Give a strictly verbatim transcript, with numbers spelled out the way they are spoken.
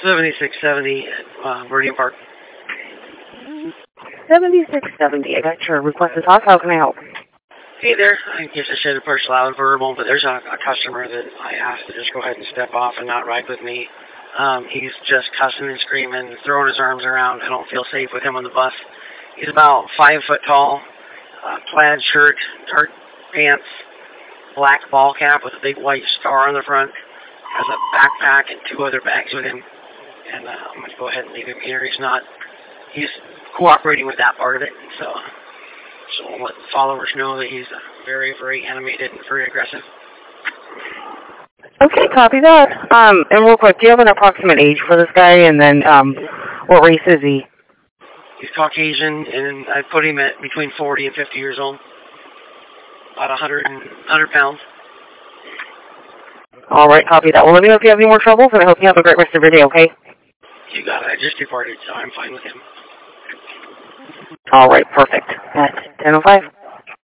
seventy-six seventy uh, Meridian Park. seventy-six seventy. I got your request to talk. How can I help? Hey there. I guess I should have pushed loud and verbal, but there's a, a customer that I asked to just go ahead and step off and not ride with me. Um, he's just cussing and screaming, throwing his arms around. I don't feel safe with him on the bus. He's about five foot tall, uh, plaid shirt, dark pants, black ball cap with a big white star on the front. Has a backpack and two other bags with him. And uh, I'm going to go ahead and leave him here. He's not, he's cooperating with that part of it. So, so I'll let the followers know that he's very, very animated and very aggressive. Okay, copy that. Um, and real quick, do you have an approximate age for this guy? And then, um, what race is he? He's Caucasian, and I put him at between forty and fifty years old. About one hundred, one hundred pounds. All right, copy that. Well, let me know if you have any more troubles, and I hope you have a great rest of your day, okay? You got it. I just departed, so I'm fine with him. All right, perfect. At ten oh five.